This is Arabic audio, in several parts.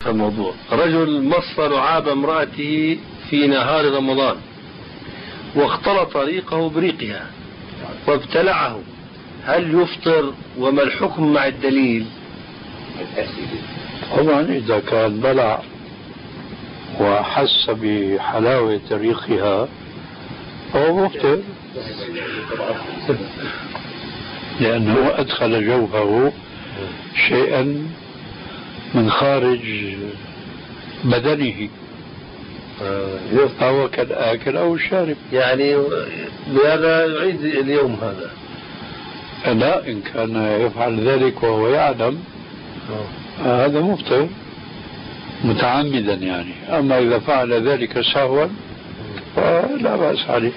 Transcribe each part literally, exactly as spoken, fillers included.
الموضوع. رجل مص لعاب امرأته في نهار رمضان واختلط ريقه بريقها وابتلعه، هل يفطر وما الحكم مع الدليل؟ طبعا إذا كان بلع وحس بحلاوة ريقها فهو مفطر، لأنه أدخل جوفه شيئا من خارج بدنه، فهو كالآكل أو الشارب. يعني بهذا يعيد اليوم هذا؟ لا، إن كان يفعل ذلك وهو يعلم هذا مفطر متعمدا يعني. أما إذا فعل ذلك سهوا فلا بأس عليه.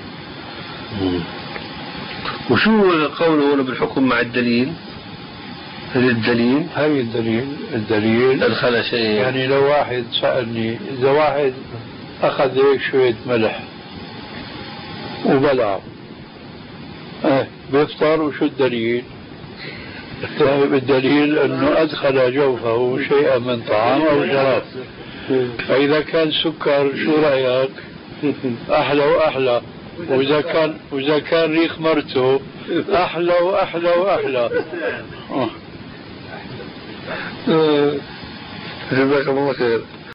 وشو قوله هنا بالحكم مع الدليل؟ الدليل هاي الدليل الدليل أدخل شيء. يعني لو واحد سألني، إذا واحد أخذ هيك شوية ملح وبلع اه بيفطر، وشو الدليل؟ الدليل أنه أدخل جوفه شيئا من طعام أو شراب. فإذا كان سكر شو رأيك؟ أحلى وأحلى. وإذا كان وإذا كان ريق مرته أحلى وأحلى وأحلى. جزاك الله خير.